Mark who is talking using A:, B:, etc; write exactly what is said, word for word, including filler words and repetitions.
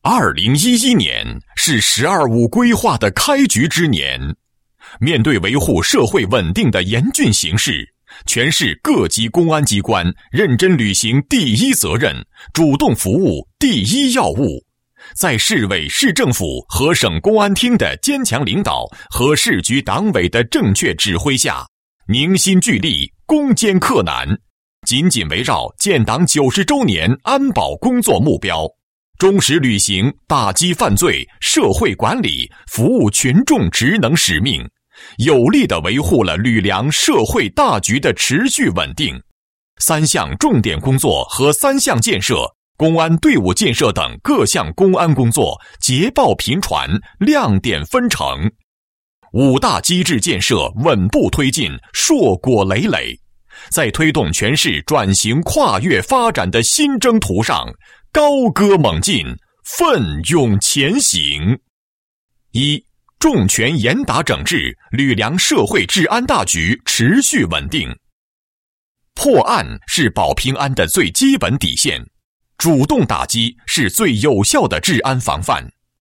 A: 二零一一年是“十二五”规划的开局之年，面对维护社会稳定的严峻形势，全市各级公安机关认真履行第一责任，主动服务第一要务。在市委市政府和省公安厅的坚强领导和市局党委的正确指挥下，凝心聚力，攻坚克难，紧紧围绕建党九十周年安保工作目标，忠实履行打击犯罪、社会管理、服务群众职能使命，有力地维护了吕梁社会大局的持续稳定。三项重点工作和三项建设、公安队伍建设等各项公安工作捷报频传，亮点纷呈。五大机制建设稳步推进，硕果累累，在推动全市转型跨越发展的新征途上高歌猛进，奋勇前行。一、重拳严打整治，吕梁社会治安大局持续稳定。破案是保平安的最基本底线，主动打击是最有效的治安防范。